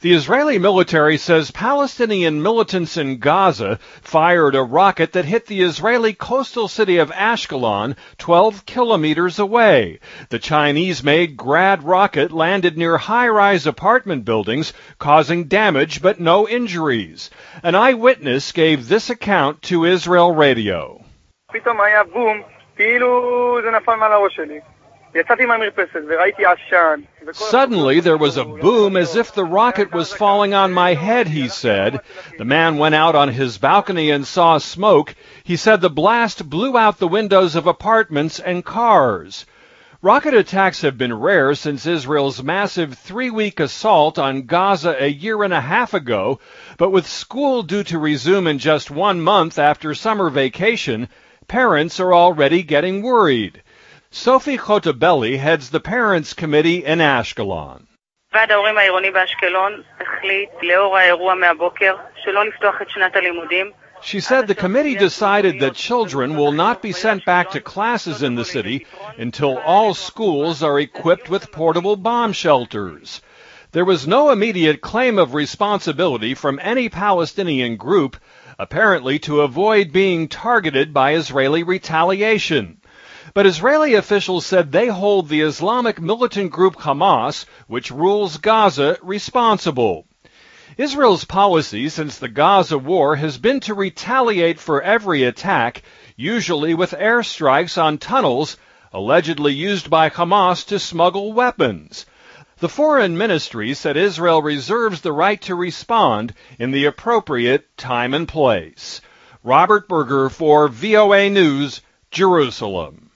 The Israeli military says Palestinian militants in Gaza fired a rocket that hit the Israeli coastal city of Ashkelon, 12 kilometers away. The Chinese-made Grad rocket landed near high-rise apartment buildings, causing damage but no injuries. An eyewitness gave this account to Israel Radio. פתאום היה בום, כאילו זה נפל מעל הראש שלי. Suddenly, there was a boom as if the rocket was falling on my head, he said. The man went out on his balcony and saw smoke. He said the blast blew out the windows of apartments and cars. Rocket attacks have been rare since Israel's massive 3-week assault on Gaza a year and a half ago, but with school due to resume in just 1 month after summer vacation, parents are already getting worried. Sophie Chotabelli heads the Parents Committee in Ashkelon. ועד ההורים העירוני באשקלון החליט לאור האירוע מהבוקר שלא לפתוח את שנת הלימודים. She said the committee decided that children will not be sent back to classes in the city until all schools are equipped with portable bomb shelters. There was no immediate claim of responsibility from any Palestinian group, apparently to avoid being targeted by Israeli retaliation. But Israeli officials said they hold the Islamic militant group Hamas, which rules Gaza, responsible. Israel's policy since the Gaza war has been to retaliate for every attack, usually with airstrikes on tunnels allegedly used by Hamas to smuggle weapons. The Foreign Ministry said Israel reserves the right to respond in the appropriate time and place. Robert Berger for VOA News, Jerusalem.